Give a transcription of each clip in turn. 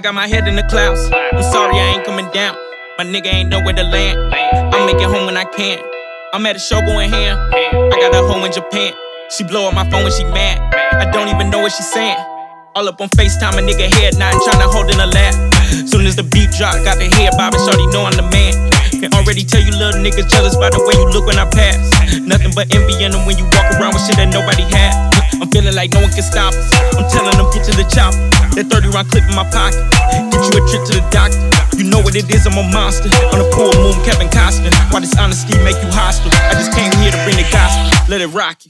got my head in the clouds. I'm sorry, I ain't coming down. My nigga ain't nowhere to land. I'll make it home when I can. I'm at a show going ham. I got a hoe in Japan. She blow up my phone when she mad. I don't even know what she's saying. All up on FaceTime, a nigga head nodding, tryna hold in a lap. Soon as the beat drop, got the head bobbing, shorty know I'm the man. Can already tell you little niggas jealous by the way you look when I pass. Nothing but envy in them when you walk around with shit that nobody had. I'm feeling like no one can stop us. I'm telling them get to the chopper. That 30 round clip in my pocket. Get you a trip to the doctor. You know what it is, I'm a monster. On a full moon, Kevin Costner. Why this honesty make you hostile? I just came here to bring the gospel. Let it rock you.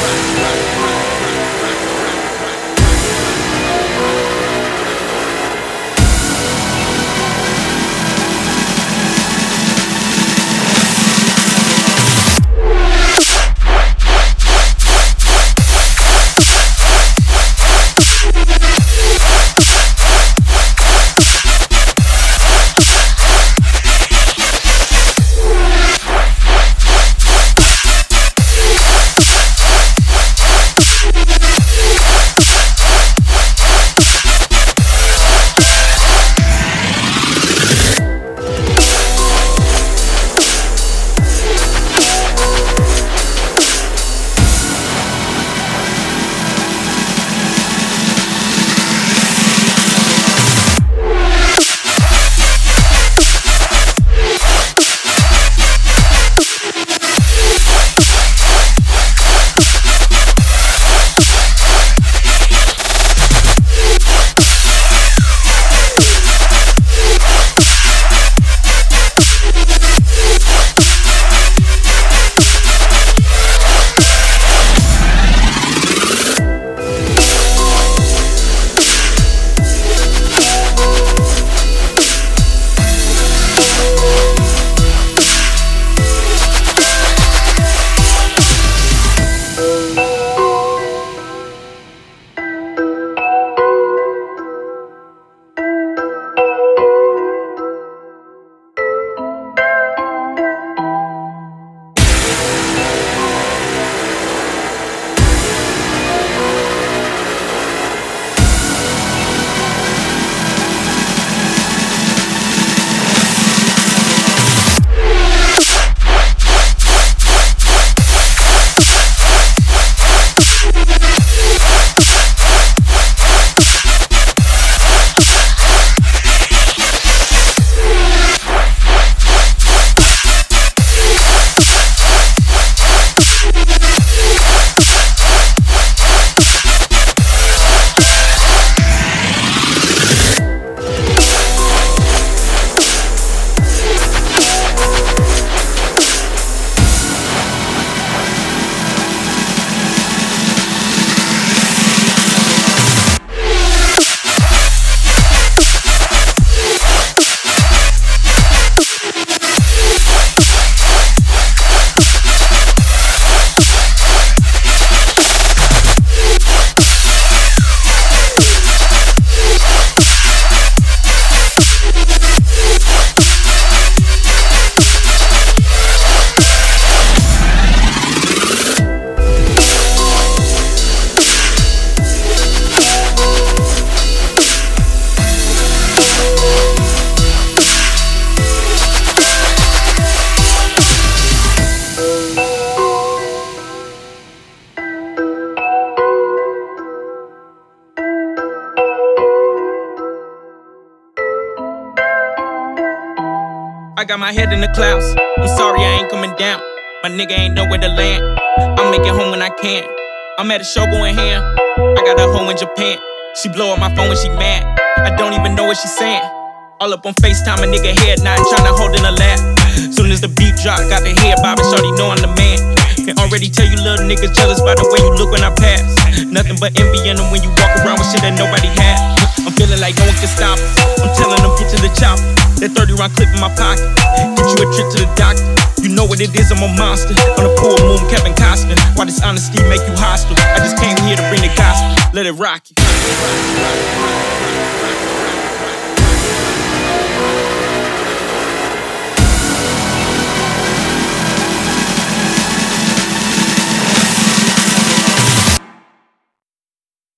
I got my head in the clouds. I'm sorry, I ain't coming down. My nigga ain't nowhere to land. I'll make it home when I can. I'm at a show going ham. I got a hoe in Japan. She blow up my phone when she mad. I don't even know what she's saying. All up on FaceTime, a nigga head nodding, tryna hold in a lap. Soon as the beat drop, got the head bobbing, shorty know I'm the man. Can already tell you little niggas jealous by the way you look when I pass. Nothing but envy in them when you walk around with shit that nobody had. I'm feeling like no one can stop us. I'm telling them get to the chopper. That 30 round clip in my pocket. Get you a trip to the doctor. You know what it is, I'm a monster. On a full moon, Kevin Costner. Why this honesty make you hostile? I just came here to bring the gospel. Let it rock you.